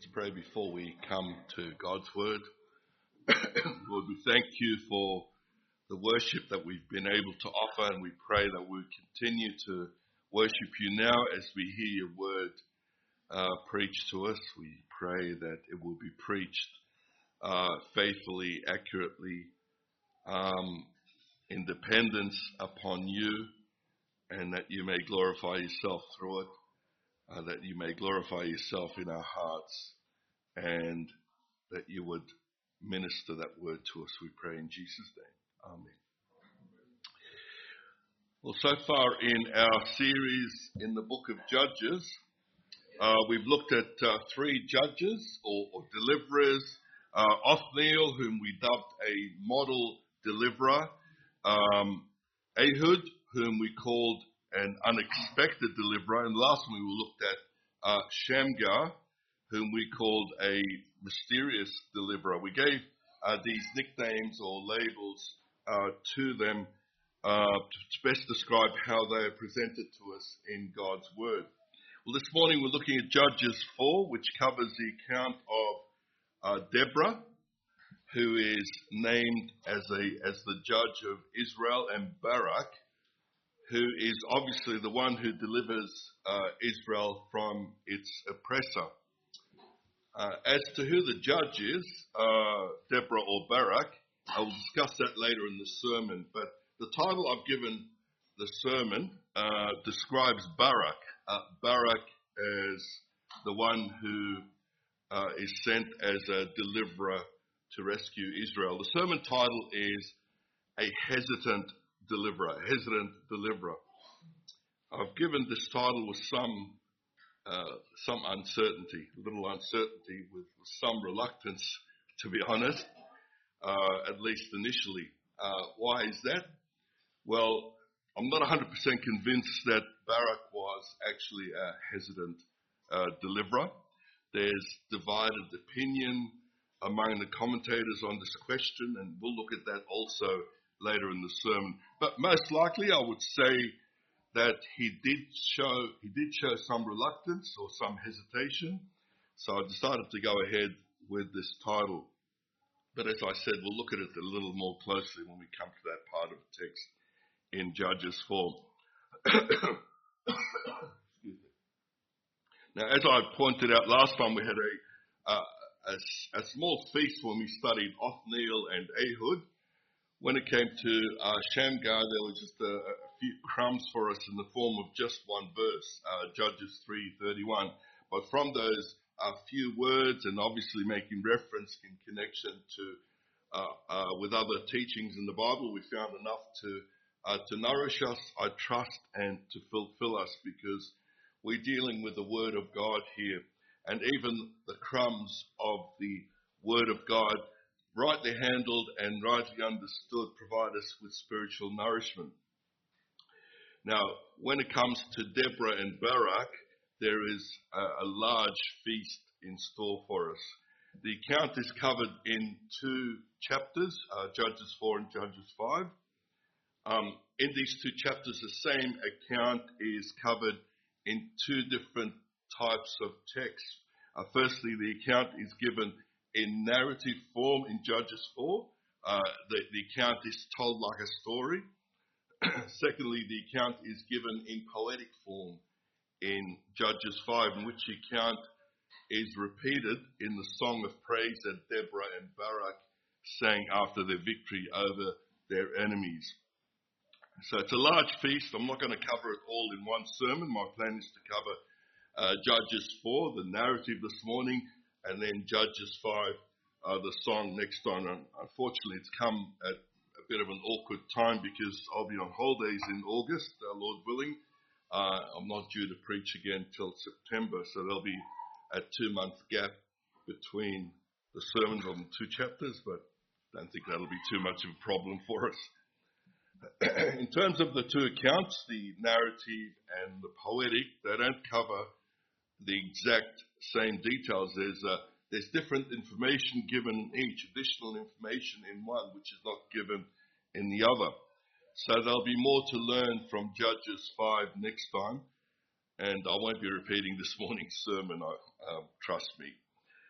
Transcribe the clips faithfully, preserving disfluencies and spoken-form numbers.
Let's pray before we come to God's Word. Lord, we thank you for the worship that we've been able to offer, and we pray that we continue to worship you now as we hear your Word uh, preached to us. We pray that it will be preached uh, faithfully, accurately, um, in dependence upon you, and that you may glorify yourself through it. Uh, that you may glorify yourself in our hearts, and that you would minister that word to us, we pray in Jesus' name. Amen. Well, so far in our series in the book of Judges, uh, we've looked at uh, three judges or, or deliverers. Uh, Othniel, whom we dubbed a model deliverer. Um, Ehud, whom we called an unexpected deliverer, and last one we looked at uh, Shamgar, whom we called a mysterious deliverer. We gave uh, these nicknames or labels uh, to them uh, to best describe how they are presented to us in God's Word. Well, this morning we're looking at Judges four, which covers the account of uh, Deborah, who is named as a as the judge of Israel, and Barak, who is obviously the one who delivers uh, Israel from its oppressor. Uh, as to who the judge is, uh, Deborah or Barak, I will discuss that later in the sermon, but the title I've given the sermon uh, describes Barak. Uh, Barak as the one who uh, is sent as a deliverer to rescue Israel. The sermon title is A Hesitant Deliverer, hesitant deliverer. I've given this title with some uh, some uncertainty, a little uncertainty, with some reluctance, to be honest, uh, at least initially. Uh, why is that? Well, I'm not one hundred percent convinced that Barak was actually a hesitant uh, deliverer. There's divided opinion among the commentators on this question, and we'll look at that also later in the sermon. But most likely I would say that he did show he did show some reluctance or some hesitation. So I decided to go ahead with this title. But as I said, we'll look at it a little more closely when we come to that part of the text in Judges four. Excuse me. Now, as I pointed out last time, we had a, uh, a, a small feast when we studied Othniel and Ehud. When it came to uh, Shamgar, there was just a, a few crumbs for us in the form of just one verse, uh, Judges three thirty-one. But from those uh, few words, and obviously making reference in connection to uh, uh, with other teachings in the Bible, we found enough to uh, to nourish us, I trust, and to fulfill us, because we're dealing with the Word of God here, and even the crumbs of the Word of God, rightly handled and rightly understood, provide us with spiritual nourishment. Now, when it comes to Deborah and Barak, there is a, a large feast in store for us. The account is covered in two chapters, uh, Judges four and Judges five. Um, in these two chapters, the same account is covered in two different types of text. Uh, firstly, the account is given in narrative form in Judges four. Uh, the, the account is told like a story. Secondly, the account is given in poetic form in Judges five, in which the account is repeated in the song of praise that Deborah and Barak sang after their victory over their enemies. So it's a large feast. I'm not going to cover it all in one sermon. My plan is to cover uh, Judges four, the narrative this morning, and then Judges five, uh, the song next time. And unfortunately, it's come at a bit of an awkward time because I'll be on holidays in August, uh, Lord willing. Uh, I'm not due to preach again till September, so there'll be a two-month gap between the sermons on the two chapters, but I don't think that'll be too much of a problem for us. In terms of the two accounts, the narrative and the poetic, they don't cover the exact same details. There's uh, there's different information given in each, additional information in one, which is not given in the other. So there'll be more to learn from Judges five next time, and I won't be repeating this morning's sermon, I, uh, trust me.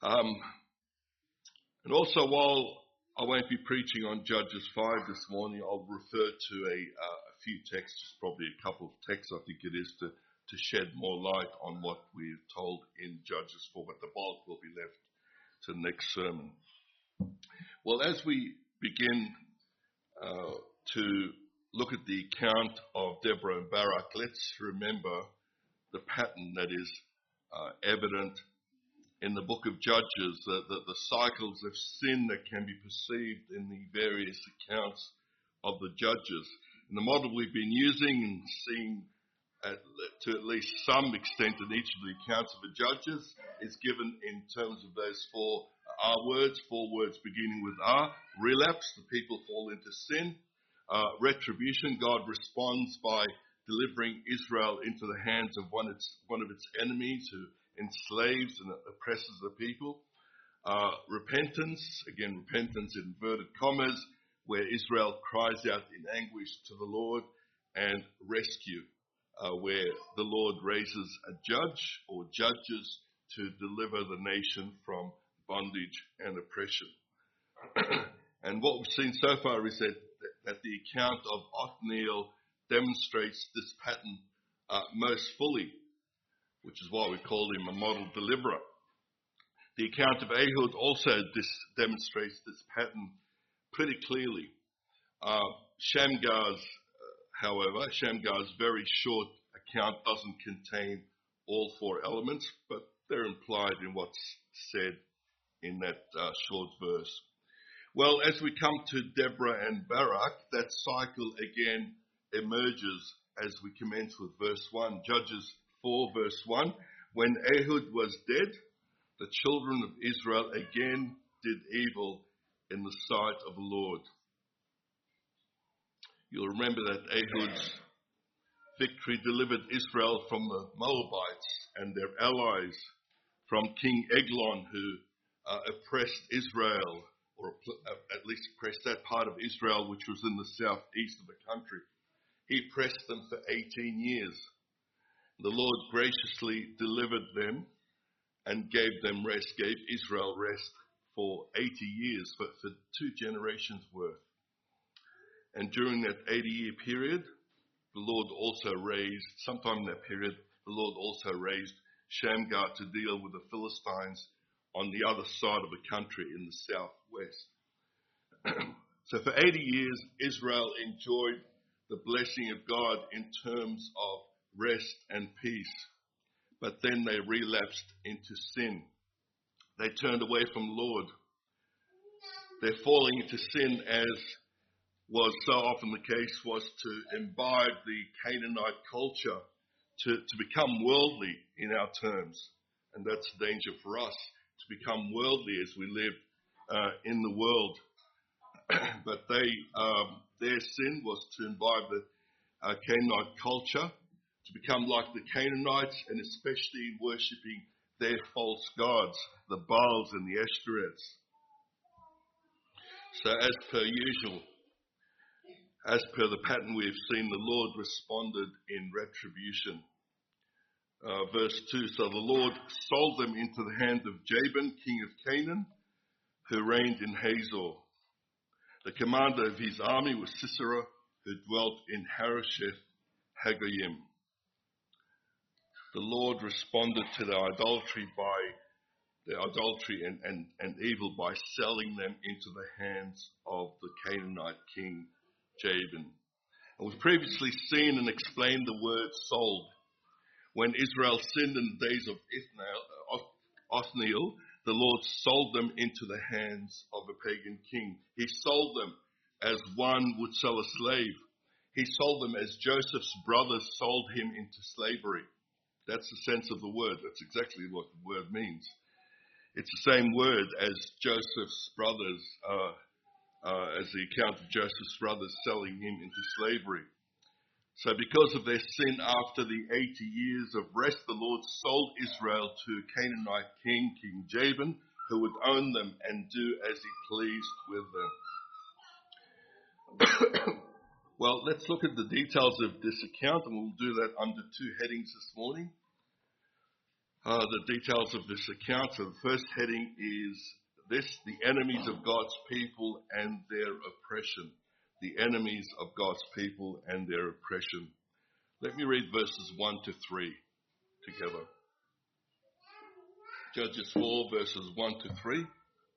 Um, and also, while I won't be preaching on Judges five this morning, I'll refer to a, uh, a few texts, probably a couple of texts I think it is, to, to shed more light on what we're told in Judges four, but the bulk will be left to the next sermon. Well, as we begin uh, to look at the account of Deborah and Barak, let's remember the pattern that is uh, evident in the book of Judges, the, the, the cycles of sin that can be perceived in the various accounts of the Judges. And the model we've been using and seeing at, to at least some extent in each of the accounts of the Judges is given in terms of those four R words, four words beginning with R. Relapse, the people fall into sin. Uh, retribution, God responds by delivering Israel into the hands of one, its, one of its enemies who enslaves and oppresses the people. Uh, repentance, again, repentance in inverted commas, where Israel cries out in anguish to the Lord, and rescue, uh, where the Lord raises a judge or judges to deliver the nation from bondage and oppression. And what we've seen so far is that, that the account of Othniel demonstrates this pattern uh, most fully, which is why we call him a model deliverer. The account of Ehud also dis- demonstrates this pattern pretty clearly. Uh, Shamgar's, uh, however, Shamgar's very short account doesn't contain all four elements, but they're implied in what's said in that uh, short verse. Well, as we come to Deborah and Barak, that cycle again emerges as we commence with verse one. Judges four verse one, when Ehud was dead, the children of Israel again did evil in the sight of the Lord. You'll remember that Ehud's victory delivered Israel from the Moabites and their allies, from King Eglon, who uh, oppressed Israel, or at least oppressed that part of Israel which was in the southeast of the country. He oppressed them for eighteen years. The Lord graciously delivered them and gave them rest, gave Israel rest for eighty years, for, for two generations worth. And during that eighty-year period, the Lord also raised, sometime in that period, the Lord also raised Shamgar to deal with the Philistines on the other side of the country in the southwest. So for eighty years, Israel enjoyed the blessing of God in terms of rest and peace. But then they relapsed into sin. They turned away from the Lord. Their falling into sin, as was so often the case, was to imbibe the Canaanite culture, to, to become worldly in our terms. And that's a danger for us, to become worldly as we live uh, in the world. But they, um, their sin was to imbibe the uh, Canaanite culture, to become like the Canaanites, and especially worshipping their false gods, the Baals and the Ashtoreths. So as per usual, as per the pattern we have seen, the Lord responded in retribution. Uh, verse two, so the Lord sold them into the hand of Jabin, king of Canaan, who reigned in Hazor. The commander of his army was Sisera, who dwelt in Harosheth Hagoyim. The Lord responded to their idolatry by their idolatry and, and, and evil by selling them into the hands of the Canaanite king Jabin. And we've previously seen and explained the word sold. When Israel sinned in the days of Othniel, the Lord sold them into the hands of a pagan king. He sold them as one would sell a slave. He sold them as Joseph's brothers sold him into slavery. That's the sense of the word. That's exactly what the word means. It's the same word as Joseph's brothers, uh, uh, as the account of Joseph's brothers selling him into slavery. So because of their sin after the eighty years of rest, the Lord sold Israel to a Canaanite king, King Jabin, who would own them and do as he pleased with them. Well, let's look at the details of this account, and we'll do that under two headings this morning. uh, the details of this account. So the first heading is this: the enemies of God's people and their oppression. The enemies of God's people and their oppression. Let me read verses one to three together. Judges four, verses one to three.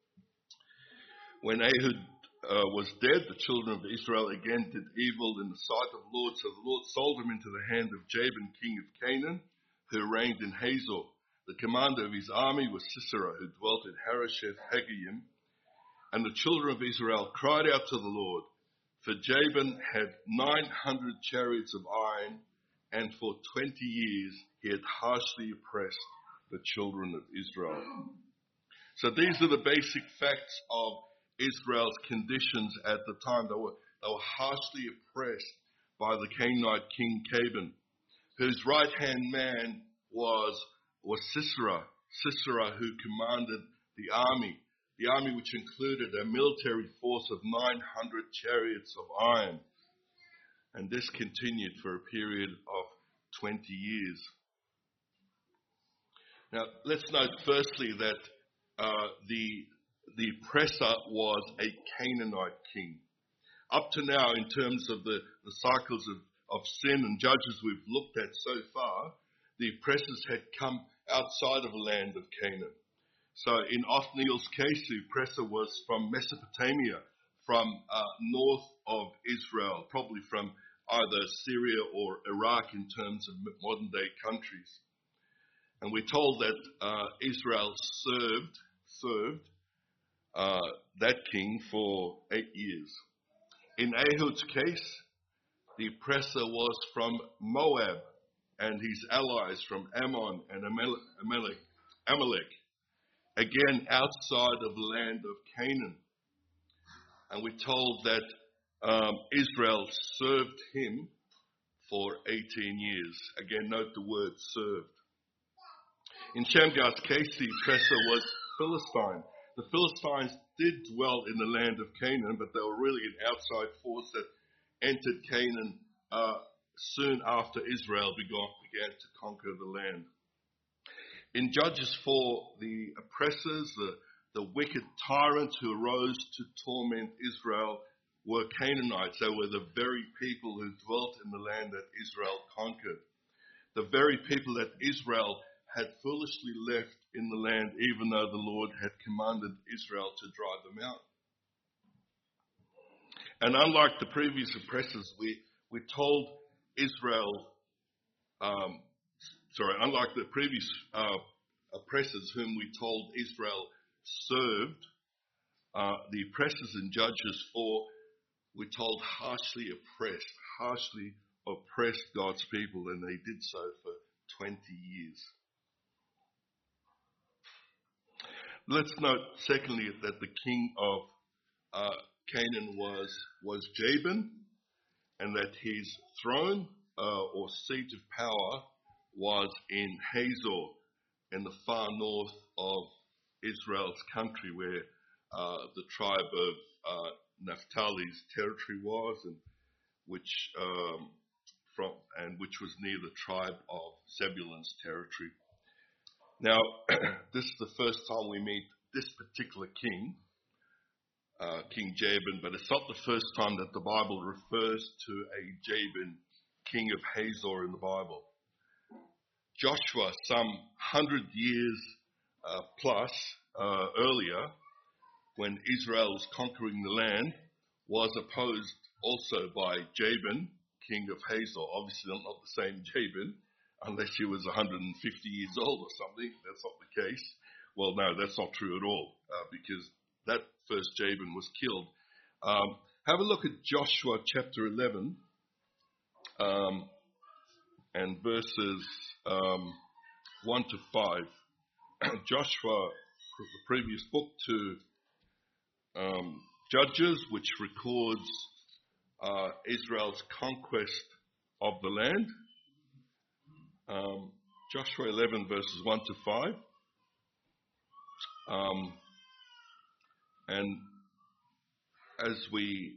When Ehud uh, was dead, the children of Israel again did evil in the sight of the Lord. So the Lord sold him into the hand of Jabin, king of Canaan, who reigned in Hazor. The commander of his army was Sisera, who dwelt in Harosheth Haggayim. And the children of Israel cried out to the Lord, for Jabin had nine hundred chariots of iron, and for twenty years he had harshly oppressed the children of Israel. So these are the basic facts of Israel's conditions at the time. They were, they were harshly oppressed by the Canaanite king Jabin, whose right-hand man was, was Sisera, Sisera who commanded the army, the army which included a military force of nine hundred chariots of iron. And this continued for a period of twenty years. Now, let's note firstly that uh, the, the oppressor was a Canaanite king. Up to now, in terms of the, the cycles of, of sin and judges we've looked at so far, the oppressors had come outside of the land of Canaan. So in Othniel's case, the oppressor was from Mesopotamia, from uh, north of Israel, probably from either Syria or Iraq in terms of modern-day countries. And we're told that uh, Israel served, served uh, that king for eight years. In Ehud's case, the oppressor was from Moab and his allies from Ammon and Amalek, Amalek, again outside of the land of Canaan. And we're told that um, Israel served him for eighteen years. Again, note the word served. In Shamgar's case, the oppressor was Philistine. The Philistines did dwell in the land of Canaan, but they were really an outside force that entered Canaan uh, soon after Israel began, began to conquer the land. In Judges four, the oppressors, the, the wicked tyrants who arose to torment Israel were Canaanites. They were the very people who dwelt in the land that Israel conquered. The very people that Israel had foolishly left in the land, even though the Lord had commanded Israel to drive them out. And unlike the previous oppressors, we, we told Israel, um, sorry, unlike the previous uh, oppressors whom we told Israel served, uh, the oppressors in Judges four, we told harshly oppressed, harshly oppressed God's people, and they did so for twenty years. Let's note, secondly, that the king of uh, Canaan was, was Jabin, and that his throne uh, or seat of power was in Hazor, in the far north of Israel's country, where uh, the tribe of uh, Naphtali's territory was, and which um, from and which was near the tribe of Zebulun's territory. Now, this is the first time we meet this particular king, uh, King Jabin, but it's not the first time that the Bible refers to a Jabin, king of Hazor, in the Bible. Joshua, some hundred years uh, plus uh, earlier, when Israel was conquering the land, was opposed also by Jabin, king of Hazor. Obviously not the same Jabin, unless he was one hundred fifty years old or something. That's not the case. Well, no, that's not true at all, uh, because that first Jabin was killed. Um, have a look at Joshua chapter eleven um, and verses um, one to five. Joshua, the previous book to um, Judges, which records uh, Israel's conquest of the land. Um, Joshua eleven, verses one to five. Um, and as we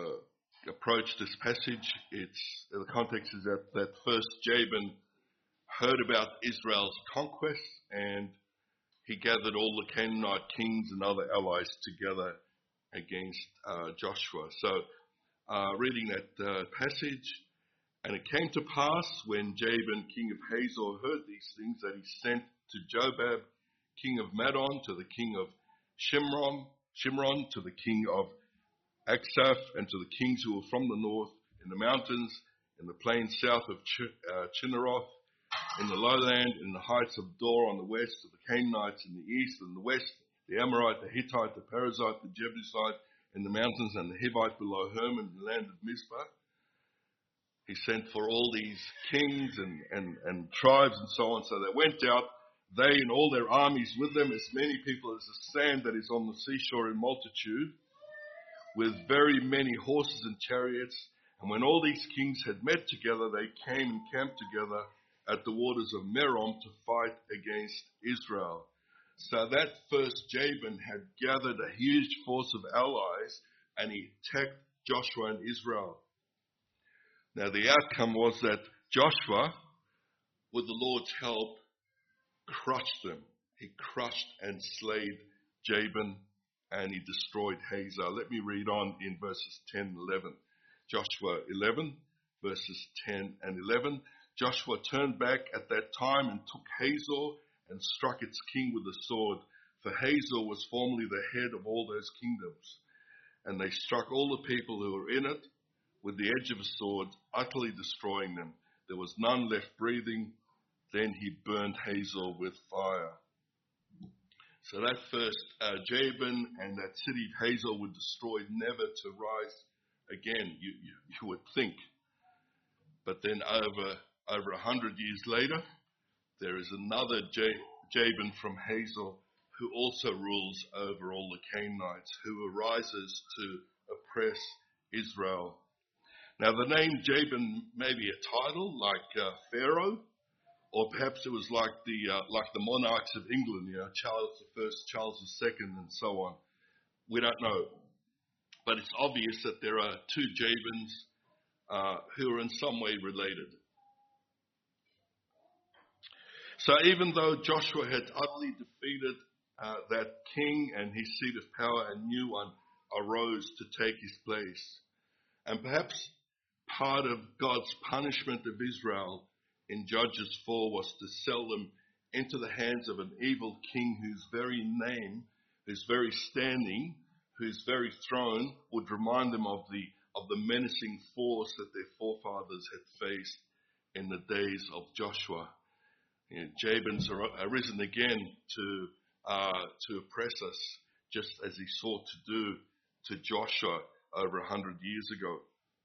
uh, approach this passage, it's the context is that, that first Jabin heard about Israel's conquest, and he gathered all the Canaanite kings and other allies together against uh, Joshua. So, uh, reading that uh, passage, and it came to pass when Jabin, king of Hazor, heard these things, that he sent to Jobab, king of Madon, to the king of Shimron, Shimron, to the king of Aksaph, and to the kings who were from the north, in the mountains, in the plains south of Ch- uh, Chinneroth, in the lowland, in the heights of Dor on the west, to the Canaanites in the east and the west, the Amorite, the Hittite, the Perizzite, the Jebusite, in the mountains, and the Hivite below Hermon, the land of Mizpah. He sent for all these kings and, and, and tribes and so on. So they went out, they and all their armies with them, as many people as the sand that is on the seashore in multitude, with very many horses and chariots. And when all these kings had met together, they came and camped together at the waters of Merom to fight against Israel. So that first Jabin had gathered a huge force of allies, and he attacked Joshua and Israel. Now the outcome was that Joshua, with the Lord's help, crushed them. He crushed and slayed Jabin, and he destroyed Hazor. Let me read on in verses ten and eleven. Joshua eleven, verses ten and eleven. Joshua turned back at that time and took Hazor and struck its king with a sword, for Hazor was formerly the head of all those kingdoms. And they struck all the people who were in it with the edge of a sword, utterly destroying them. There was none left breathing. Then he burned Hazor with fire. So that first uh, Jabin and that city of Hazor were destroyed, never to rise again, you, you, you would think. But then over over a hundred years later, there is another J- Jabin from Hazor who also rules over all the Canaanites, who arises to oppress Israel. Now the name Jabin may be a title like uh, Pharaoh, or perhaps it was like the uh, like the monarchs of England, you know, Charles the First, Charles the Second, and so on. We don't know, but it's obvious that there are two Jabins uh, who are in some way related. So even though Joshua had utterly defeated uh, that king and his seat of power, a new one arose to take his place. And perhaps part of God's punishment of Israel in Judges four was to sell them into the hands of an evil king whose very name, whose very standing, whose very throne would remind them of the of the menacing force that their forefathers had faced in the days of Joshua. You know, Jabin's arisen again to uh, to oppress us, just as he sought to do to Joshua over a hundred years ago.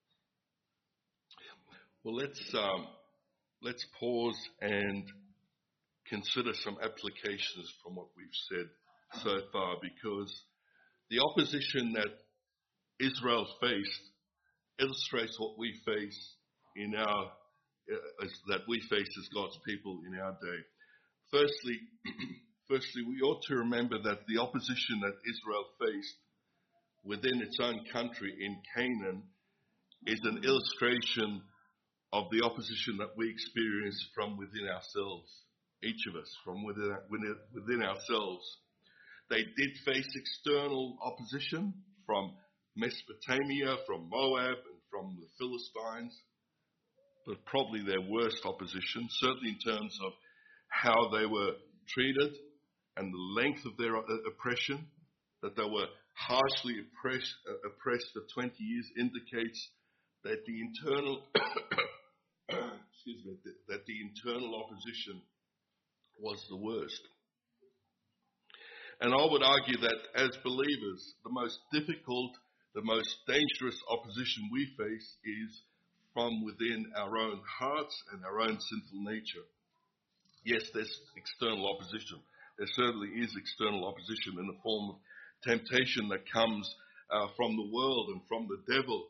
Well, let's um, let's pause and consider some applications from what we've said so far, because the opposition that Israel faced illustrates what we face in our uh, as, that we face as God's people in our day. Firstly, firstly, we ought to remember that the opposition that Israel faced within its own country in Canaan is an illustration of the opposition that we experience from within ourselves, each of us, from within, within, within ourselves. They did face external opposition from Mesopotamia, from Moab, and from the Philistines, but probably their worst opposition, certainly in terms of how they were treated and the length of their oppression, that they were harshly oppressed, uh, oppressed for twenty years, indicates that the internal excuse me, that the internal opposition was the worst. And I would argue that as believers, the most difficult, the most dangerous opposition we face is from within our own hearts and our own sinful nature. Yes, there's external opposition. There certainly is external opposition in the form of temptation that comes uh, from the world and from the devil.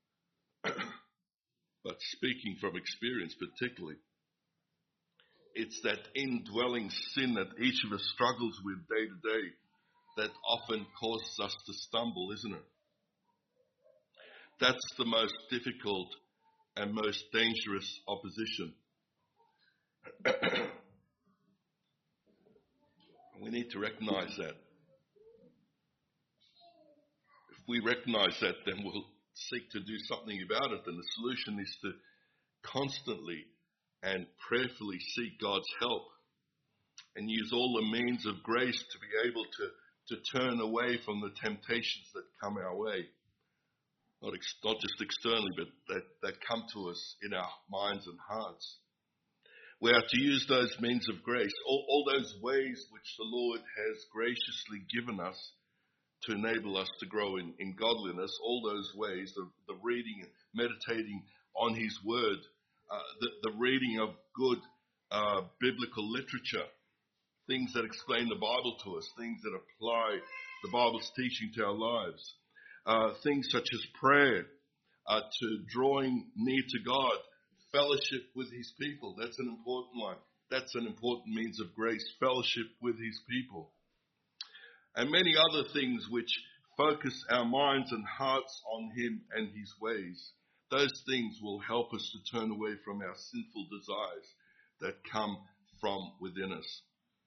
But speaking from experience particularly, it's that indwelling sin that each of us struggles with day to day that often causes us to stumble, isn't it? That's the most difficult and most dangerous opposition. We need to recognize that. If we recognize that, then we'll seek to do something about it. And the solution is to constantly and prayerfully seek God's help and use all the means of grace to be able to, to turn away from the temptations that come our way. Not, ex, not just externally, but that, that come to us in our minds and hearts. We are to use those means of grace, all, all those ways which the Lord has graciously given us to enable us to grow in, in godliness, all those ways, the, the reading and meditating on His Word, uh, the, the reading of good uh, biblical literature, things that explain the Bible to us, things that apply the Bible's teaching to our lives, uh, things such as prayer, uh, to drawing near to God, fellowship with His people. That's an important one. That's an important means of grace, fellowship with His people. And many other things which focus our minds and hearts on Him and His ways. Those things will help us to turn away from our sinful desires that come from within us.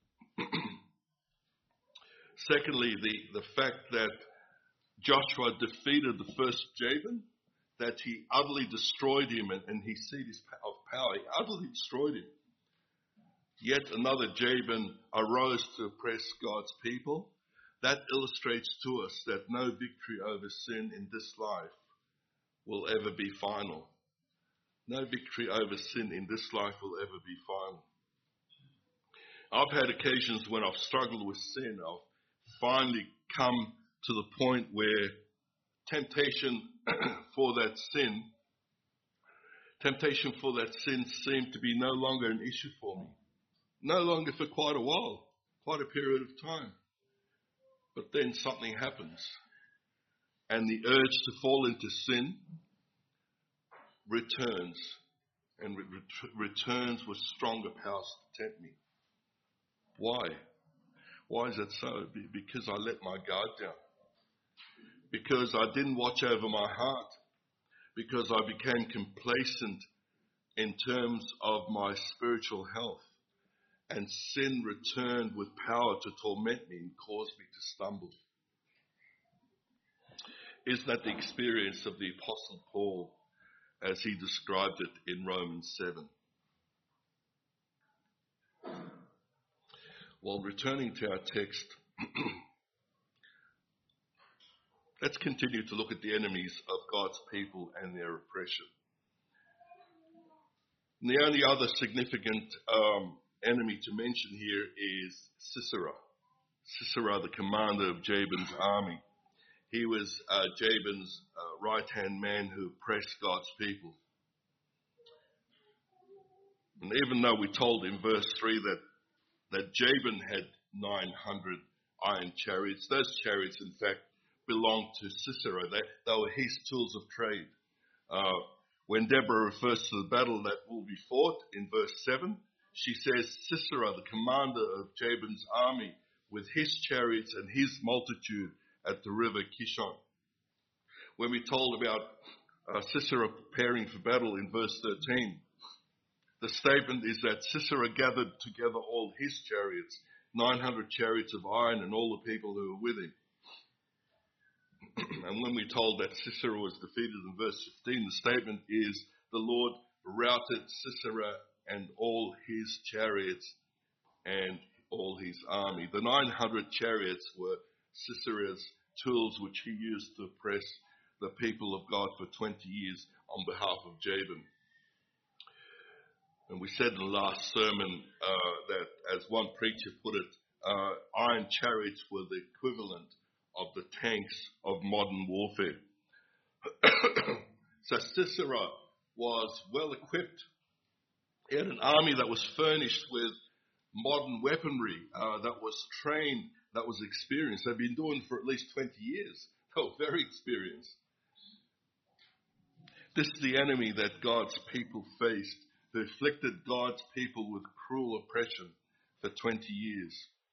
Secondly, the, the fact that Joshua defeated the first Jabin, that he utterly destroyed him and, and he seized his of power. He utterly destroyed him. Yet another Jabin arose to oppress God's people. That illustrates to us that no victory over sin in this life will ever be final. No victory over sin in this life will ever be final. I've had occasions when I've struggled with sin. I've finally come to the point where temptation for that sin, temptation for that sin seemed to be no longer an issue for me. No longer for quite a while, quite a period of time. But then something happens, and the urge to fall into sin returns, and re- returns with stronger powers to tempt me. Why? Why is that so? Because I let my guard down. Because I didn't watch over my heart. Because I became complacent in terms of my spiritual health. And sin returned with power to torment me and cause me to stumble. Isn't that the experience of the Apostle Paul as he described it in Romans seven? Well, returning to our text, let's continue to look at the enemies of God's people and their oppression. And the only other significant um, enemy to mention here is Sisera. Sisera, the commander of Jabin's army. He was uh, Jabin's uh, right-hand man who oppressed God's people. And even though we told in verse three that, that Jabin had nine hundred iron chariots, those chariots, in fact, belonged to Sisera. They, they were his tools of trade. Uh, when Deborah refers to the battle that will be fought in verse seven, she says, Sisera, the commander of Jabin's army, with his chariots and his multitude at the river Kishon. When we told about uh, Sisera preparing for battle in verse thirteen, the statement is that Sisera gathered together all his chariots, nine hundred chariots of iron, and all the people who were with him. And when we told that Sisera was defeated in verse fifteen, the statement is the Lord routed Sisera and all his chariots and all his army. The nine hundred chariots were Sisera's tools which he used to oppress the people of God for twenty years on behalf of Jabin. And we said in the last sermon uh, that, as one preacher put it, uh, iron chariots were the equivalent of the tanks of modern warfare. So Sisera was well equipped. He had an army that was furnished with modern weaponry, uh, that was trained, that was experienced. They've been doing it for at least twenty years. They were very experienced. This is the enemy that God's people faced, who afflicted God's people with cruel oppression for twenty years.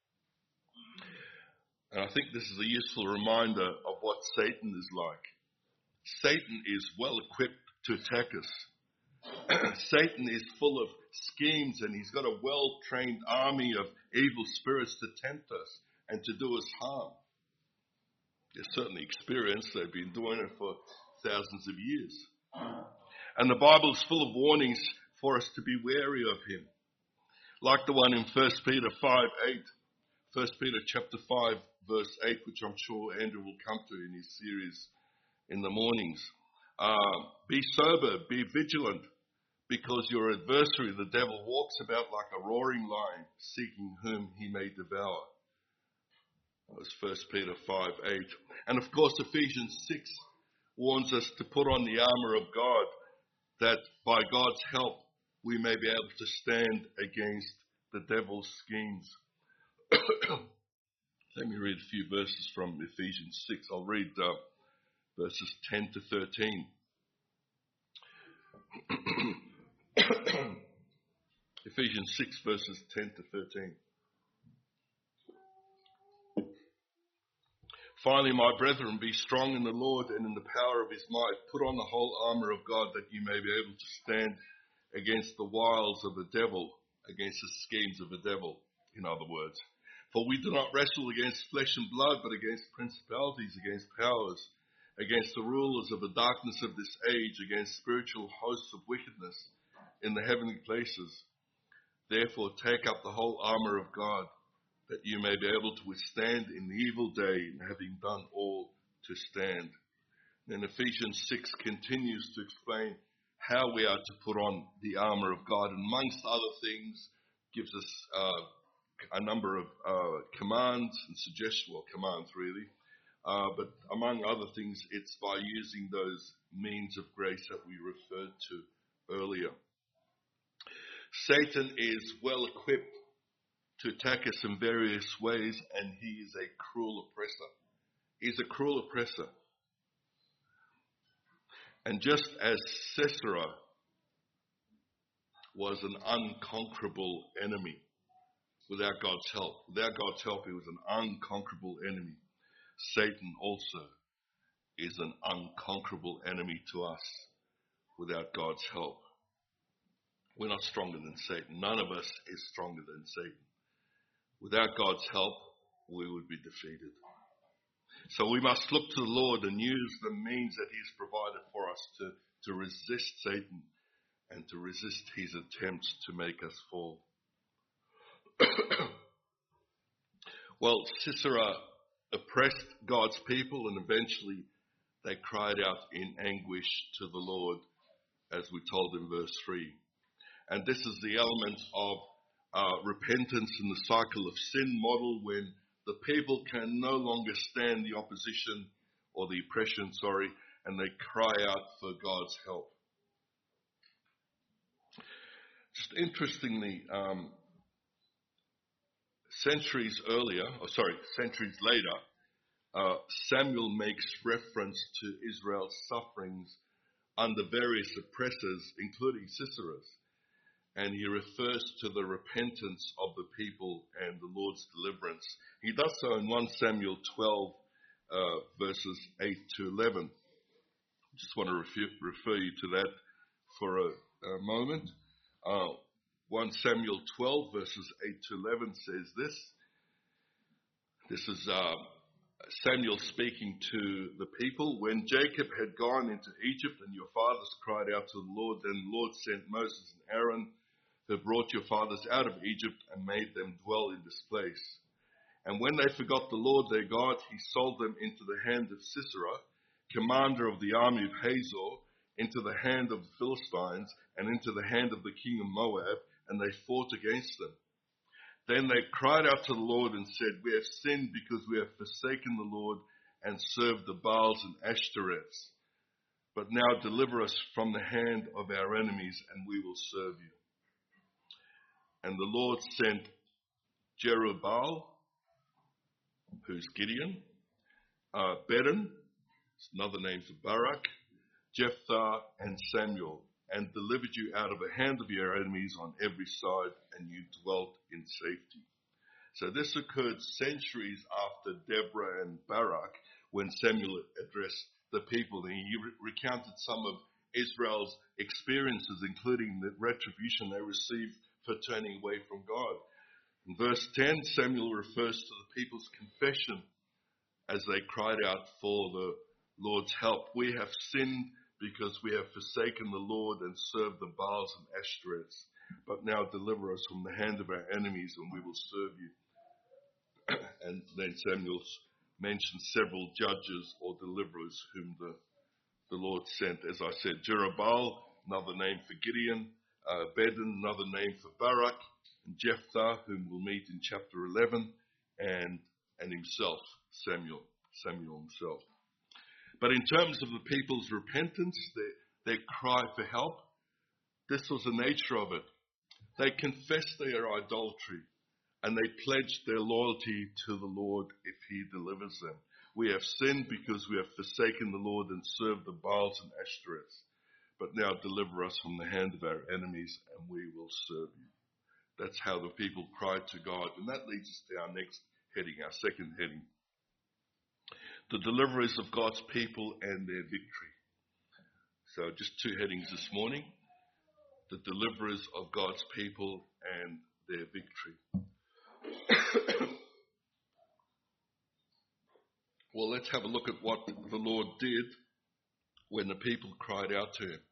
And I think this is a useful reminder of what Satan is like. Satan is well equipped to attack us. Satan is full of schemes, and he's got a well-trained army of evil spirits to tempt us and to do us harm. They're certainly experienced. They've been doing it for thousands of years. And the Bible's full of warnings for us to be wary of him. Like the one in First Peter five eight. First Peter chapter five, verse eight, which I'm sure Andrew will come to in his series in the mornings. Uh, be sober, be vigilant, because your adversary, the devil, walks about like a roaring lion, seeking whom he may devour. That was First Peter five eight. And of course, Ephesians six warns us to put on the armour of God, that by God's help we may be able to stand against the devil's schemes. Let me read a few verses from Ephesians six. I'll read uh, verses ten to thirteen. Ephesians six, verses ten to thirteen. Finally, my brethren, be strong in the Lord and in the power of his might. Put on the whole armour of God, that you may be able to stand against the wiles of the devil, against the schemes of the devil, in other words. For we do not wrestle against flesh and blood, but against principalities, against powers, against the rulers of the darkness of this age, against spiritual hosts of wickedness in the heavenly places. Therefore, take up the whole armour of God, that you may be able to withstand in the evil day, and having done all, to stand. Then Ephesians six continues to explain how we are to put on the armour of God, and amongst other things, gives us uh, a number of uh, commands and suggestions, well, commands really, uh, but among other things, it's by using those means of grace that we referred to earlier. Satan is well equipped to attack us in various ways, and he is a cruel oppressor. He's a cruel oppressor. And just as Sisera was an unconquerable enemy without God's help, without God's help he was an unconquerable enemy, Satan also is an unconquerable enemy to us without God's help. We're not stronger than Satan. None of us is stronger than Satan. Without God's help, we would be defeated. So we must look to the Lord and use the means that he's provided for us to, to resist Satan and to resist his attempts to make us fall. Well, Sisera oppressed God's people, and eventually they cried out in anguish to the Lord, as we told in verse three. And this is the element of uh, repentance in the cycle of sin model, when the people can no longer stand the opposition or the oppression, sorry, and they cry out for God's help. Just interestingly, um, centuries earlier, or sorry, centuries later, uh, Samuel makes reference to Israel's sufferings under various oppressors, including Sisera's. And he refers to the repentance of the people and the Lord's deliverance. He does so in First Samuel twelve, uh, verses eight to eleven. I just want to refer, refer you to that for a, a moment. Uh, First Samuel twelve, verses eight to eleven says this. This is uh, Samuel speaking to the people. When Jacob had gone into Egypt and your fathers cried out to the Lord, then the Lord sent Moses and Aaron, who brought your fathers out of Egypt and made them dwell in this place. And when they forgot the Lord their God, he sold them into the hand of Sisera, commander of the army of Hazor, into the hand of the Philistines, and into the hand of the king of Moab, and they fought against them. Then they cried out to the Lord and said, we have sinned because we have forsaken the Lord and served the Baals and Ashtoreths. But now deliver us from the hand of our enemies, and we will serve you. And the Lord sent Jerubbaal, who's Gideon, uh, Bedin, another name for Barak, Jephthah, and Samuel, and delivered you out of the hand of your enemies on every side, and you dwelt in safety. So this occurred centuries after Deborah and Barak, when Samuel addressed the people, and he re- recounted some of Israel's experiences, including the retribution they received for turning away from God. In verse ten, Samuel refers to the people's confession as they cried out for the Lord's help. We have sinned because we have forsaken the Lord and served the Baals and Ashtoreths. But now deliver us from the hand of our enemies, and we will serve you. And then Samuel mentions several judges or deliverers whom the, the Lord sent. As I said, Jerubbaal, another name for Gideon, uh, Bedin, another name for Barak, and Jephthah, whom we'll meet in chapter eleven, and, and himself, Samuel, Samuel himself. But in terms of the people's repentance, their, their cry for help, this was the nature of it. They confessed their idolatry, and they pledged their loyalty to the Lord if he delivers them. We have sinned because we have forsaken the Lord and served the Baals and Ashtoreths. But now deliver us from the hand of our enemies, and we will serve you. That's how the people cried to God. And that leads us to our next heading, our second heading. The deliverers of God's people and their victory. So just two headings this morning. The deliverers of God's people and their victory. Well, let's have a look at what the Lord did when the people cried out to him.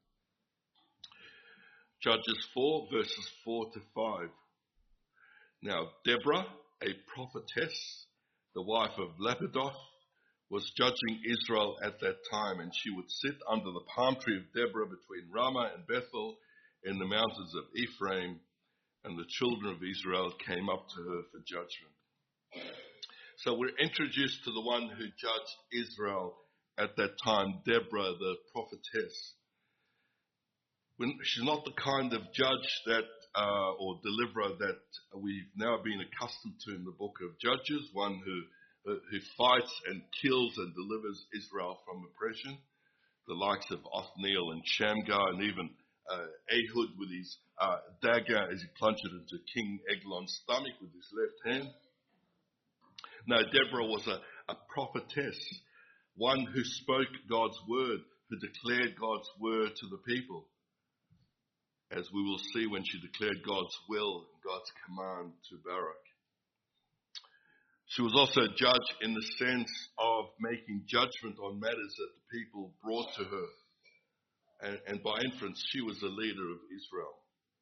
Judges four, verses four to five. Now, Deborah, a prophetess, the wife of Lapidoth, was judging Israel at that time, and she would sit under the palm tree of Deborah between Ramah and Bethel in the mountains of Ephraim, and the children of Israel came up to her for judgment. So we're introduced to the one who judged Israel at that time, Deborah, the prophetess. When, she's not the kind of judge that, uh, or deliverer that we've now been accustomed to in the book of Judges, one who, uh, who fights and kills and delivers Israel from oppression, the likes of Othniel and Shamgar, and even Uh, Ehud with his uh, dagger as he plunged it into King Eglon's stomach with his left hand. No, Deborah was a, a prophetess, one who spoke God's word, who declared God's word to the people, as we will see when she declared God's will and God's command to Barak. She was also a judge in the sense of making judgment on matters that the people brought to her. And, and by inference, she was the leader of Israel.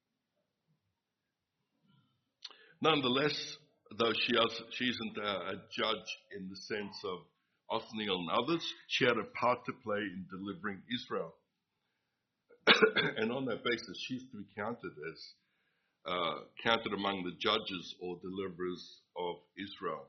Nonetheless, though she, has, she isn't a, a judge in the sense of Othniel and others, she had a part to play in delivering Israel. And on that basis, she's to be counted as uh, counted among the judges or deliverers of Israel.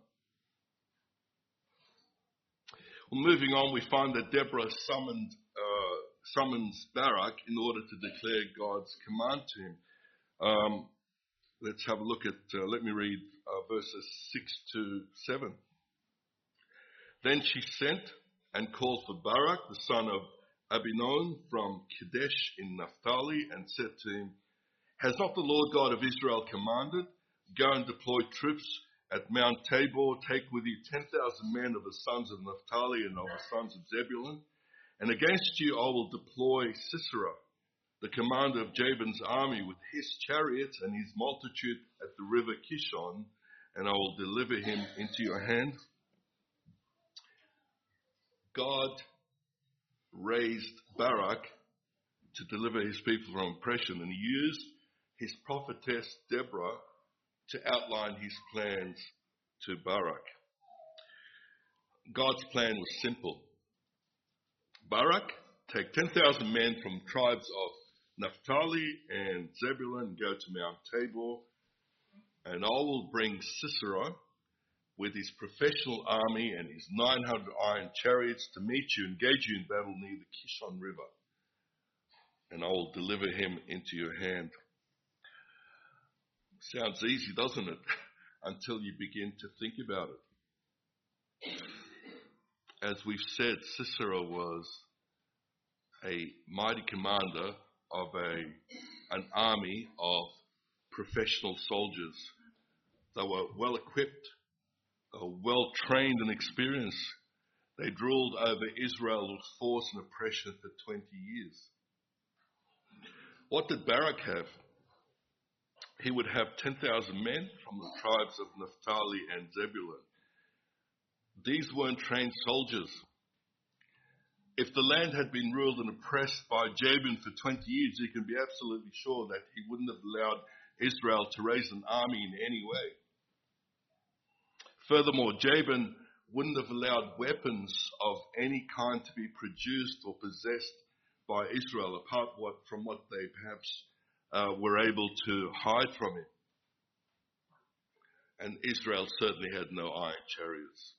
Well, moving on, we find that Deborah summoned uh, summons Barak in order to declare God's command to him. Um, let's have a look at, uh, let me read uh, verses six to seven. Then she sent and called for Barak, the son of Abinoam from Kadesh in Naphtali, and said to him, has not the Lord God of Israel commanded, go and deploy troops at Mount Tabor, take with you ten thousand men of the sons of Naphtali and of the sons of Zebulun, and against you I will deploy Sisera, the commander of Jabin's army, with his chariots and his multitude at the river Kishon, and I will deliver him into your hand. God raised Barak to deliver his people from oppression, and he used his prophetess Deborah to outline his plans to Barak. God's plan was simple. Barak, take ten thousand men from tribes of Naphtali and Zebulun and go to Mount Tabor, and I will bring Sisera with his professional army and his nine hundred iron chariots to meet you, engage you in battle near the Kishon River, and I will deliver him into your hand. Sounds easy, doesn't it? Until you begin to think about it. As we've said, Sisera was a mighty commander of a, an army of professional soldiers. They were well equipped, they were well trained and experienced. They ruled over Israel with force and oppression for twenty years. What did Barak have? He would have ten thousand men from the tribes of Naphtali and Zebulun. These weren't trained soldiers. If the land had been ruled and oppressed by Jabin for twenty years, you can be absolutely sure that he wouldn't have allowed Israel to raise an army in any way. Furthermore, Jabin wouldn't have allowed weapons of any kind to be produced or possessed by Israel, apart what, from what they perhaps uh, were able to hide from him. And Israel certainly had no iron chariots.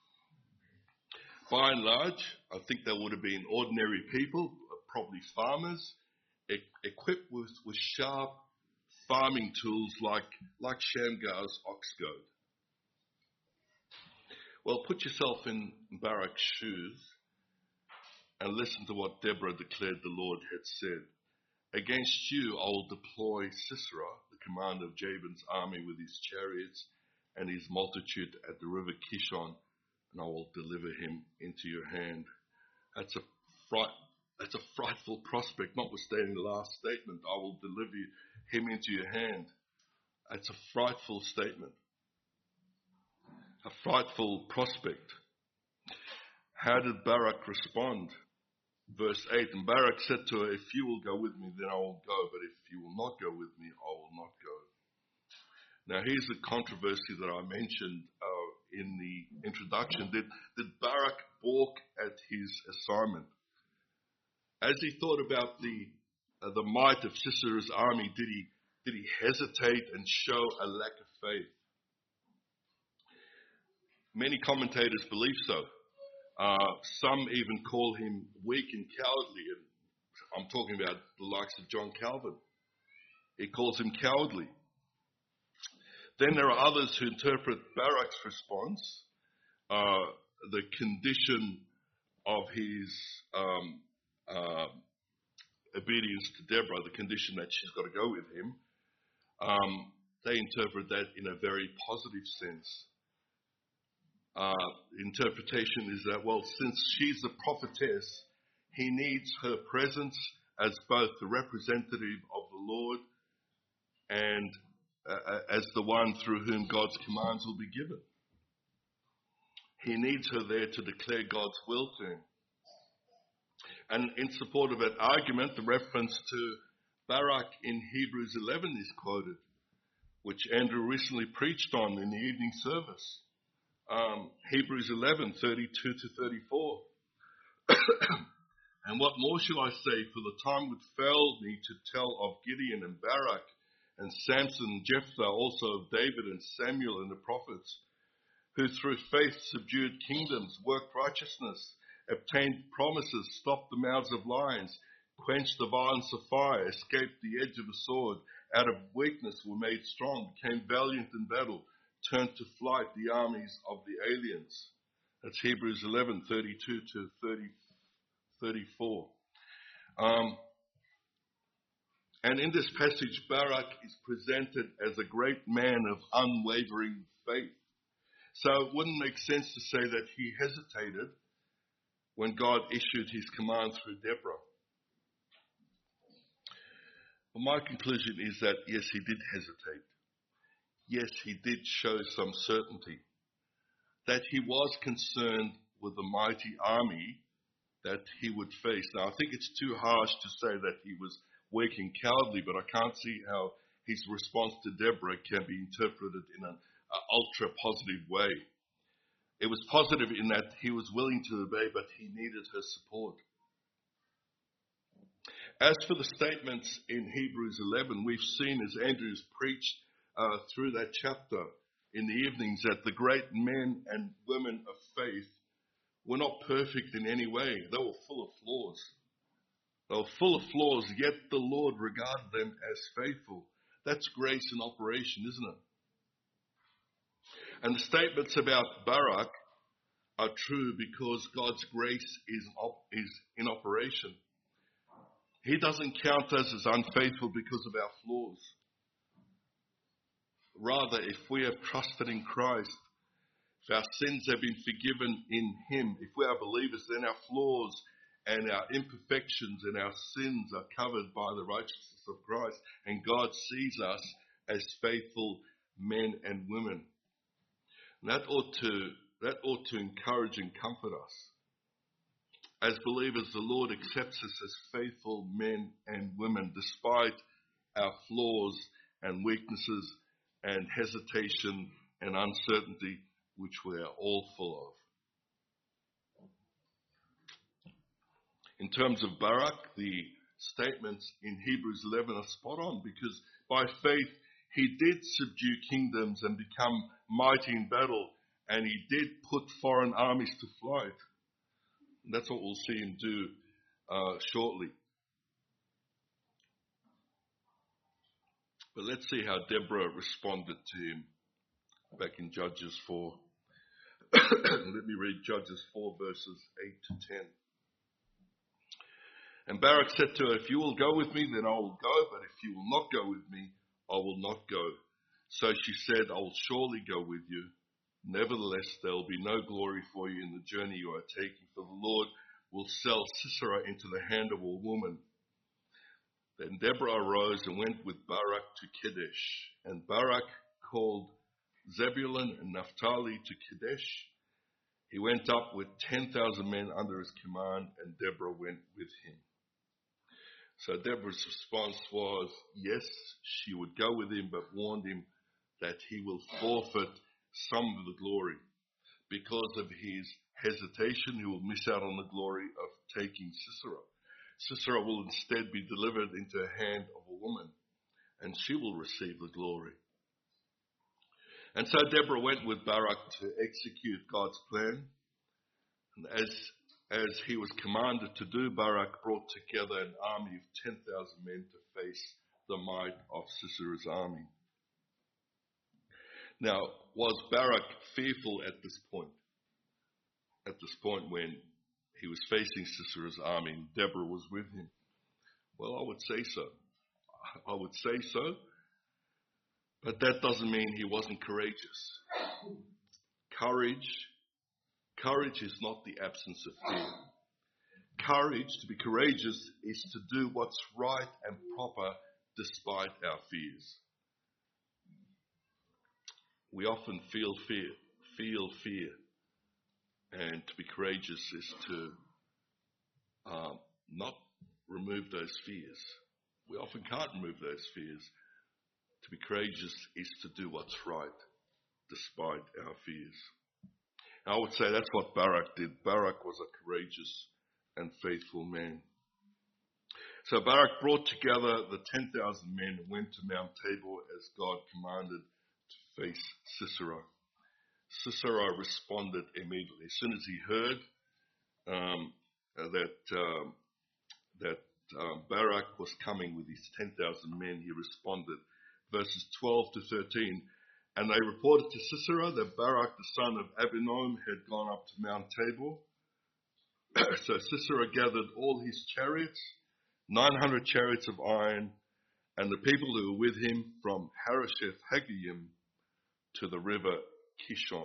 By and large, I think they would have been ordinary people, probably farmers, e- equipped with, with sharp farming tools like, like Shamgar's ox goad. Well, put yourself in Barak's shoes and listen to what Deborah declared the Lord had said. Against you I will deploy Sisera, the commander of Jabin's army, with his chariots and his multitude at the river Kishon, and I will deliver him into your hand. That's a fright, that's a frightful prospect, notwithstanding the last statement, I will deliver him into your hand. That's a frightful statement. A frightful prospect. How did Barak respond? Verse eight, and Barak said to her, if you will go with me, then I will go, but if you will not go with me, I will not go. Now here's the controversy that I mentioned uh, in the introduction. Did, did Barak balk at his assignment? As he thought about the uh, the might of Sisera's army, did he, did he hesitate and show a lack of faith? Many commentators believe so. Uh, some even call him weak and cowardly. And I'm talking about the likes of John Calvin. He calls him cowardly. Then there are others who interpret Barak's response, uh, the condition of his um, uh, obedience to Deborah, the condition that she's got to go with him. Um, they interpret that in a very positive sense. Uh, interpretation is that, well, since she's the prophetess, he needs her presence as both the representative of the Lord and uh, as the one through whom God's commands will be given. He needs her there to declare God's will to him. And in support of that argument, the reference to Barak in Hebrews eleven is quoted, which Andrew recently preached on in the evening service. Um, Hebrews eleven, thirty-two to thirty-four. And what more shall I say? For the time would fail me to tell of Gideon and Barak and Samson and Jephthah, also of David and Samuel and the prophets, who through faith subdued kingdoms, worked righteousness, obtained promises, stopped the mouths of lions, quenched the violence of fire, escaped the edge of a sword, out of weakness were made strong, became valiant in battle, turned to flight the armies of the aliens. That's Hebrews eleven, thirty-two to thirty, thirty-four. Um, and in this passage, Barak is presented as a great man of unwavering faith. So it wouldn't make sense to say that he hesitated when God issued his command through Deborah. Well, my conclusion is that, yes, he did hesitate. Yes, he did show some certainty that he was concerned with the mighty army that he would face. Now, I think it's too harsh to say that he was weak and cowardly, but I can't see how his response to Deborah can be interpreted in an ultra-positive way. It was positive in that he was willing to obey, but he needed her support. As for the statements in Hebrews eleven, we've seen as Andrew's preached uh, through that chapter in the evenings that the great men and women of faith were not perfect in any way. They were full of flaws. They were full of flaws, yet the Lord regarded them as faithful. That's grace in operation, isn't it? And the statements about Barak are true because God's grace is, op- is in operation. He doesn't count us as unfaithful because of our flaws. Rather, if we have trusted in Christ, if our sins have been forgiven in Him, if we are believers, then our flaws and our imperfections and our sins are covered by the righteousness of Christ, and God sees us as faithful men and women. And that ought to, that ought to encourage and comfort us. As believers, the Lord accepts us as faithful men and women, despite our flaws and weaknesses and hesitation and uncertainty, which we are all full of. In terms of Barak, the statements in Hebrews eleven are spot on, because by faith he did subdue kingdoms and become mighty in battle, and he did put foreign armies to flight. And that's what we'll see him do uh, shortly. But let's see how Deborah responded to him back in Judges four. Let me read Judges four, verses eight to ten. And Barak said to her, if you will go with me, then I will go, but if you will not go with me, I will not go. So she said, I will surely go with you. Nevertheless, there will be no glory for you in the journey you are taking, for the Lord will sell Sisera into the hand of a woman. Then Deborah arose and went with Barak to Kadesh. And Barak called Zebulun and Naphtali to Kadesh. He went up with ten thousand men under his command, and Deborah went with him. So Deborah's response was, yes, she would go with him, but warned him that he will forfeit some of the glory. Because of his hesitation, he will miss out on the glory of taking Sisera. Sisera will instead be delivered into the hand of a woman, and she will receive the glory. And so Deborah went with Barak to execute God's plan. And as, as he was commanded to do, Barak brought together an army of ten thousand men to face the might of Sisera's army. Now, was Barak fearful at this point? At this point when he was facing Sisera's army and Deborah was with him? Well, I would say so. I would say so. But that doesn't mean he wasn't courageous. Courage, courage is not the absence of fear. Courage, to be courageous, is to do what's right and proper despite our fears. We often feel fear, feel fear. And to be courageous is to um, not remove those fears. We often can't remove those fears. To be courageous is to do what's right despite our fears. I would say that's what Barak did. Barak was a courageous and faithful man. So Barak brought together the ten thousand men and went to Mount Tabor as God commanded to face Sisera. Sisera responded immediately. As soon as he heard um, that, um, that um, Barak was coming with his ten thousand men, he responded. Verses twelve to thirteen. And they reported to Sisera that Barak, the son of Abinoam, had gone up to Mount Tabor. So Sisera gathered all his chariots, nine hundred chariots of iron, and the people who were with him from Harosheth Haggayim to the river Kishon.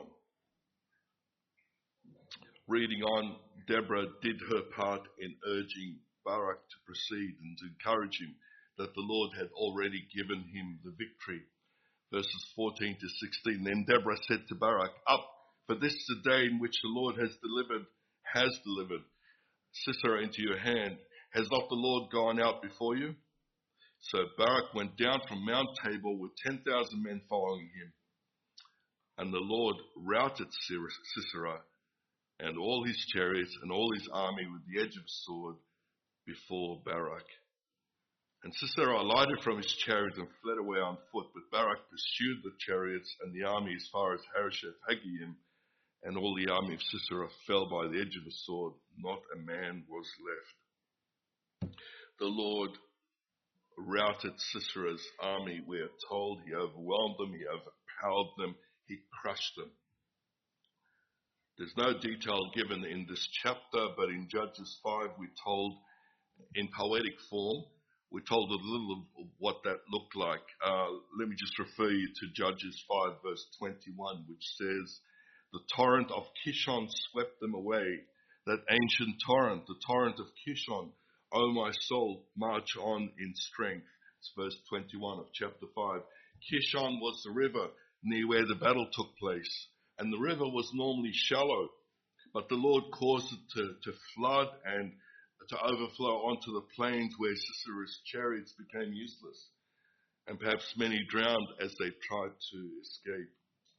Reading on, Deborah did her part in urging Barak to proceed and to encourage him that the Lord had already given him the victory. Verses fourteen to sixteen. Then Deborah said to Barak, up, for this is the day in which the Lord has delivered, has delivered Sisera into your hand. Has not the Lord gone out before you? So Barak went down from Mount Tabor with ten thousand men following him. And the Lord routed Sisera and all his chariots and all his army with the edge of a sword before Barak. And Sisera alighted from his chariot and fled away on foot, but Barak pursued the chariots and the army as far as Harosheth Haggayim, and all the army of Sisera fell by the edge of a sword. Not a man was left. The Lord routed Sisera's army, we are told. He overwhelmed them, he overpowered them, he crushed them. There's no detail given in this chapter, but in Judges five we're told in poetic form, we're told a little of what that looked like. Uh, let me just refer you to Judges five verse twenty-one, which says, the torrent of Kishon swept them away. that ancient torrent, the torrent of Kishon. O my soul, march on in strength. It's verse twenty-one of chapter five. Kishon was the river near where the battle took place, and the river was normally shallow, but the Lord caused it to, to flood and to overflow onto the plains where Sisera's chariots became useless, and perhaps many drowned as they tried to escape.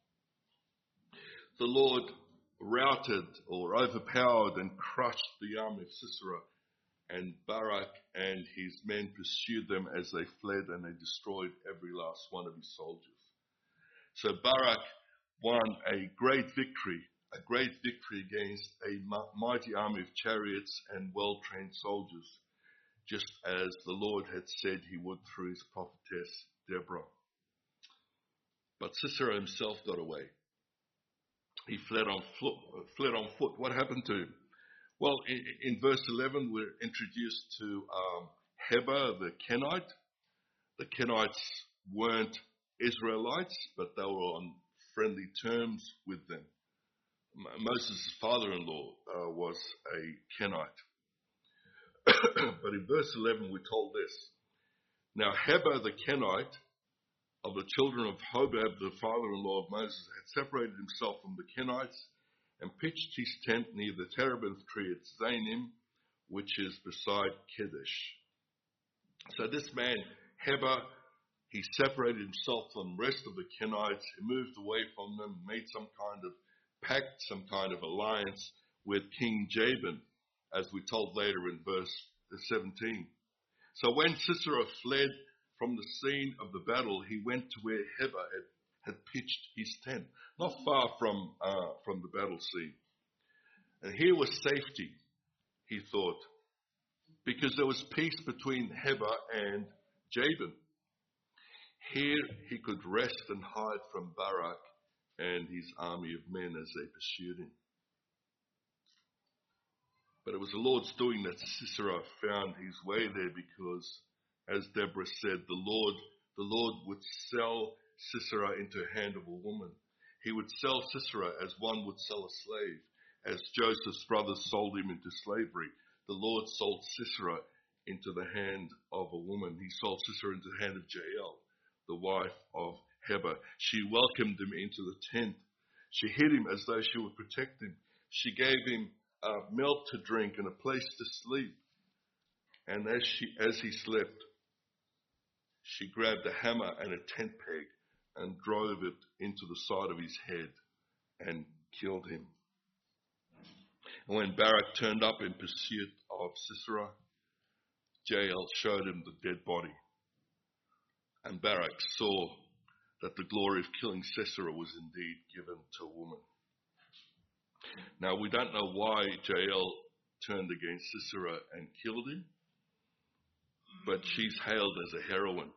The Lord routed or overpowered and crushed the army of Sisera, and Barak and his men pursued them as they fled, and they destroyed every last one of his soldiers. So Barak won a great victory, a great victory against a mighty army of chariots and well-trained soldiers, just as the Lord had said he would through his prophetess Deborah. But Sisera himself got away. He fled on foot. Fled on foot. What happened to him? Well, in, in verse eleven, we're introduced to um, Heber the Kenite. The Kenites weren't Israelites, but they were on friendly terms with them. Moses' father-in-law uh, was a Kenite. But in verse eleven, we're told this. Now Heber the Kenite, of the children of Hobab, the father-in-law of Moses, had separated himself from the Kenites and pitched his tent near the terebinth tree at Zanim, which is beside Kedesh. So this man, Heber, he separated himself from the rest of the Kenites. He moved away from them, made some kind of pact, some kind of alliance with King Jabin, as we told later in verse seventeen. So when Sisera fled from the scene of the battle, he went to where Heber had, had pitched his tent, not far from uh, from the battle scene. And here was safety, he thought, because there was peace between Heber and Jabin. Here he could rest and hide from Barak and his army of men as they pursued him. But it was the Lord's doing that Sisera found his way there, because, as Deborah said, the Lord, the Lord would sell Sisera into the hand of a woman. He would sell Sisera as one would sell a slave. As Joseph's brothers sold him into slavery, the Lord sold Sisera into the hand of a woman. He sold Sisera into the hand of Jael, the wife of Heber. She welcomed him into the tent. She hid him as though she would protect him. She gave him uh, milk to drink and a place to sleep. And as she, as he slept, she grabbed a hammer and a tent peg and drove it into the side of his head and killed him. And when Barak turned up in pursuit of Sisera, Jael showed him the dead body. And Barak saw that the glory of killing Sisera was indeed given to a woman. Now, we don't know why Jael turned against Sisera and killed him, but she's hailed as a heroine.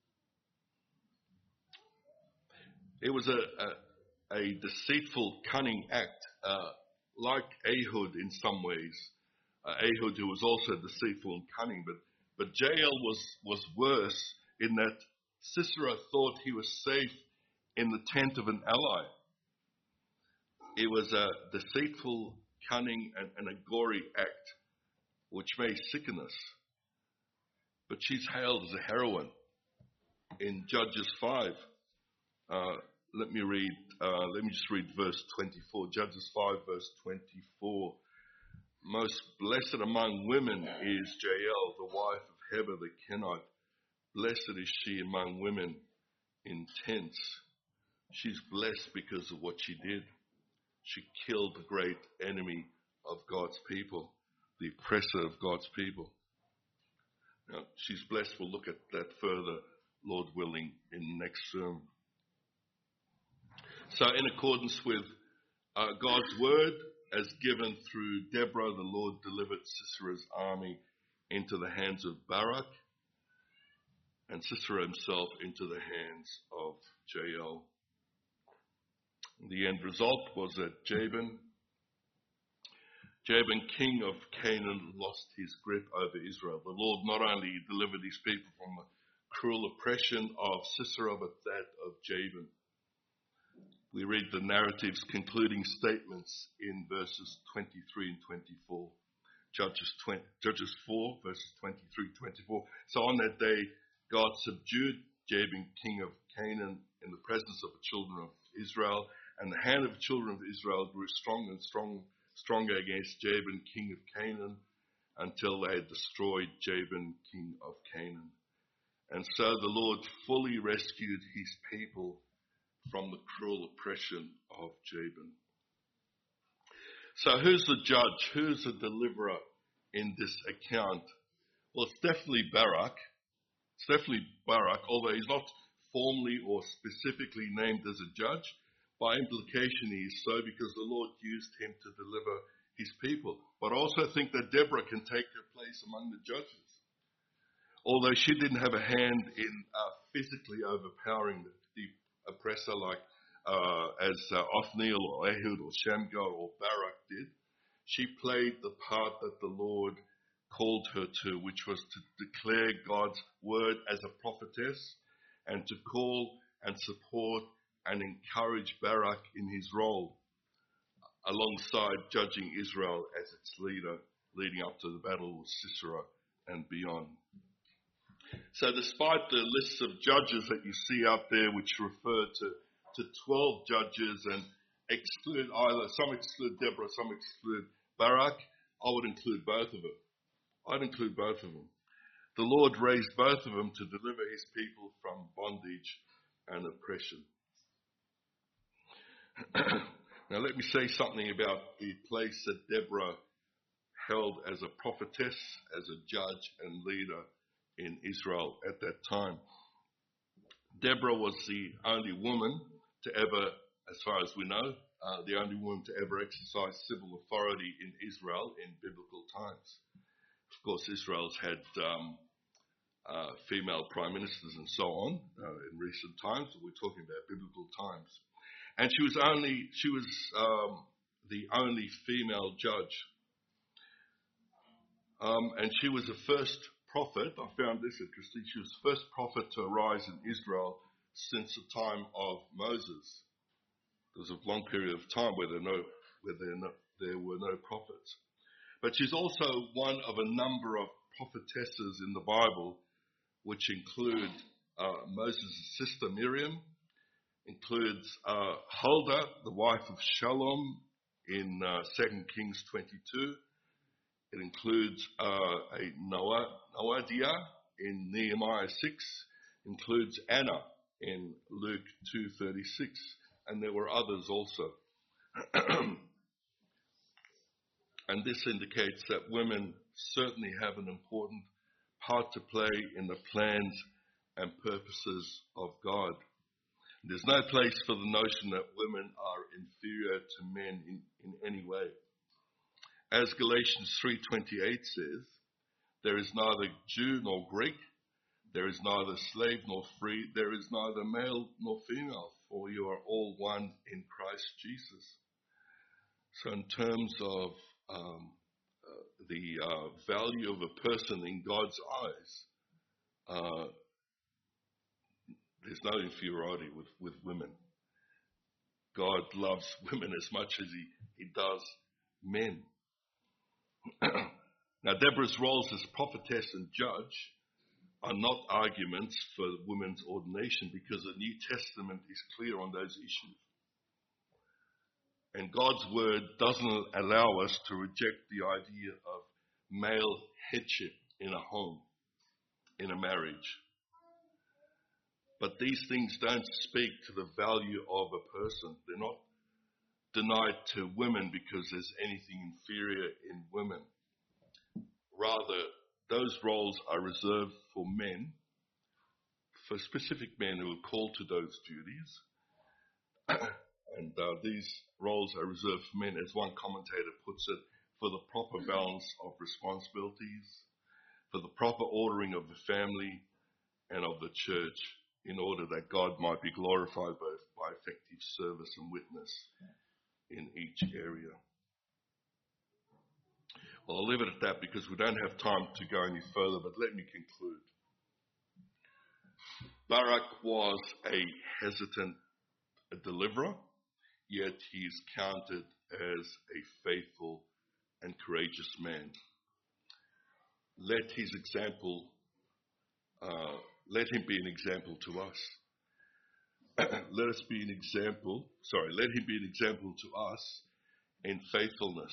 It was a, a, a deceitful, cunning act, uh, like Ehud in some ways. Uh, Ehud, who was also deceitful and cunning, but, but Jael was, was worse in that Sisera thought he was safe in the tent of an ally. It was a deceitful, cunning, and, and a gory act, which may sicken us. But she's hailed as a heroine. In Judges five, uh, let me read. Uh, let me just read verse twenty-four. Judges five, verse twenty-four. Most blessed among women is Jael, the wife of Heber the Kenite. Blessed is she among women in tents. She's blessed because of what she did. She killed the great enemy of God's people, the oppressor of God's people. Now, she's blessed. We'll look at that further, Lord willing, in the next sermon. So in accordance with uh, God's word, as given through Deborah, the Lord delivered Sisera's army into the hands of Barak, and Sisera himself into the hands of Jael. The end result was that Jabin, Jabin, king of Canaan, lost his grip over Israel. The Lord not only delivered his people from the cruel oppression of Sisera, but that of Jabin. We read the narrative's concluding statements in verses twenty-three and twenty-four. Judges, twenty, Judges four, verses twenty-three and twenty-four. So on that day, God subdued Jabin, king of Canaan, in the presence of the children of Israel, and the hand of the children of Israel grew stronger and strong, stronger against Jabin, king of Canaan, until they had destroyed Jabin, king of Canaan. And so the Lord fully rescued his people from the cruel oppression of Jabin. So who's the judge? Who's the deliverer in this account? Well, it's definitely Barak. It's definitely Barak, although he's not formally or specifically named as a judge. By implication, he is so because the Lord used him to deliver his people. But I also think that Deborah can take her place among the judges. Although she didn't have a hand in uh, physically overpowering the, the oppressor like uh, as uh, Othniel or Ehud or Shamgar or Barak did, she played the part that the Lord called her to, which was to declare God's word as a prophetess and to call and support and encourage Barak in his role alongside judging Israel as its leader leading up to the battle with Sisera and beyond. So despite the lists of judges that you see out there which refer to, to twelve judges and exclude either, some exclude Deborah, some exclude Barak, I would include both of them. I'd include both of them. The Lord raised both of them to deliver his people from bondage and oppression. Now let me say something about the place that Deborah held as a prophetess, as a judge and leader in Israel at that time. Deborah was the only woman to ever, as far as we know, uh, the only woman to ever exercise civil authority in Israel in biblical times. Of course, Israel's had um, uh, female prime ministers and so on uh, in recent times, but we're talking about biblical times. And she was only she was um, the only female judge, um, and she was the first prophet. I found this interesting. She was the first prophet to arise in Israel since the time of Moses. There was a long period of time where there, no, where there, no, there were no prophets. But she's also one of a number of prophetesses in the Bible, which include uh, Moses' sister Miriam, includes uh, Huldah, the wife of Shalom, in uh, Second Kings twenty-two. It includes uh, a Noah, Noadiah in Nehemiah six, includes Anna in Luke two thirty-six, and there were others also. And this indicates that women certainly have an important part to play in the plans and purposes of God. There's no place for the notion that women are inferior to men in, in any way. As Galatians three twenty-eight says, there is neither Jew nor Greek, there is neither slave nor free, there is neither male nor female, for you are all one in Christ Jesus. So in terms of um, uh, the uh, value of a person in God's eyes, uh, there's no inferiority with, with women. God loves women as much as he, he does men. Now, Deborah's roles as prophetess and judge are not arguments for women's ordination because the New Testament is clear on those issues. And God's word doesn't allow us to reject the idea of male headship in a home, in a marriage. But these things don't speak to the value of a person. They're not denied to women because there's anything inferior in women. Rather, those roles are reserved for men, for specific men who are called to those duties. And uh, these roles are reserved for men, as one commentator puts it, for the proper balance of responsibilities, for the proper ordering of the family and of the church, in order that God might be glorified both by effective service and witness in each area. Well, I'll leave it at that because we don't have time to go any further, but let me conclude. Barak was a hesitant deliverer. yet he is counted as a faithful and courageous man. Let his example, uh, let him be an example to us. Let us be an example, sorry, let him be an example to us in faithfulness.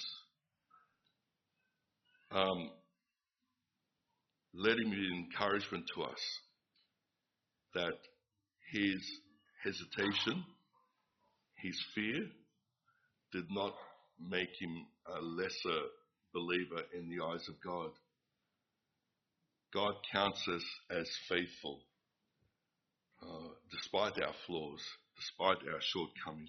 Um, let him be an encouragement to us that his hesitation, his fear, did not make him a lesser believer in the eyes of God. God counts us as faithful, uh, despite our flaws, despite our shortcomings.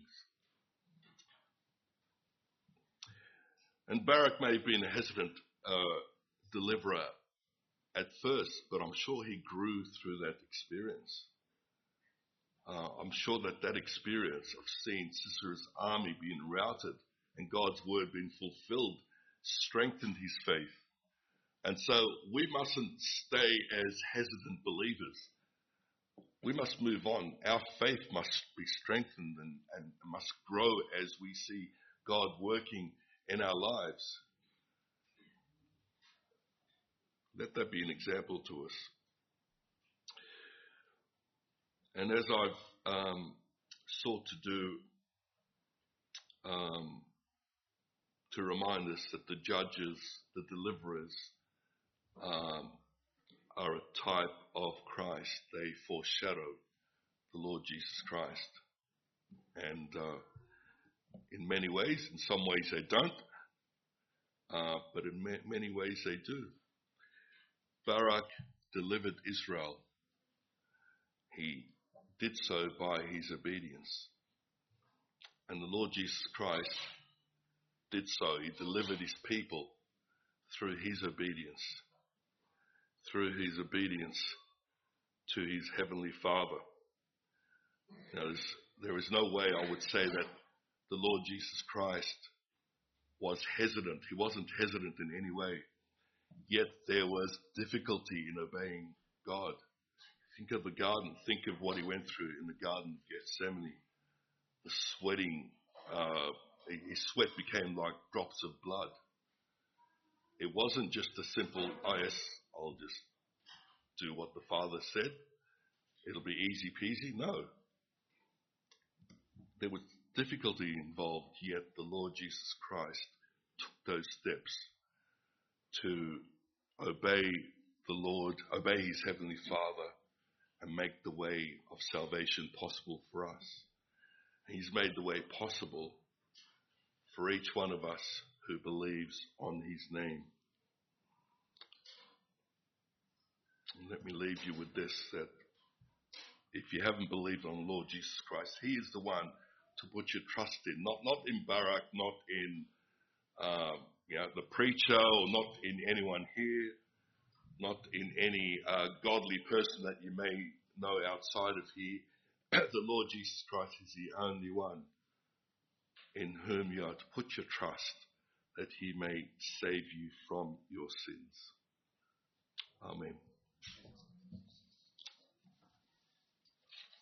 And Barak may have been a hesitant uh, deliverer at first, but I'm sure he grew through that experience. Uh, I'm sure that that experience of seeing Sisera's army being routed and God's word being fulfilled strengthened his faith. And so we mustn't stay as hesitant believers. We must move on. Our faith must be strengthened and, and must grow as we see God working in our lives. Let that be an example to us. And as I've um, sought to do, um, to remind us that the judges, the deliverers, um, are a type of Christ. They foreshadow the Lord Jesus Christ. And uh, in many ways, in some ways they don't, uh, but in ma- many ways they do. Barak delivered Israel. He did so by his obedience. And the Lord Jesus Christ did so. He delivered his people through his obedience, through his obedience to his heavenly Father. Now, there is no way I would say that the Lord Jesus Christ was hesitant. He wasn't hesitant in any way. Yet there was difficulty in obeying God. Think of the garden. Think of what he went through in the Garden of Gethsemane. The sweating, uh, his sweat became like drops of blood. It wasn't just a simple, oh yes, I'll just do what the Father said. It'll be easy peasy. No. There was difficulty involved, yet the Lord Jesus Christ took those steps to obey the Lord, obey his heavenly Father, and make the way of salvation possible for us. He's made the way possible for each one of us who believes on his name. And let me leave you with this, that if you haven't believed on the Lord Jesus Christ, he is the one to put your trust in, not not in Barak, not in um, you know, the preacher, or not in anyone here, not in any uh, godly person that you may know outside of here. The Lord Jesus Christ is the only one in whom you are to put your trust, that he may save you from your sins. Amen.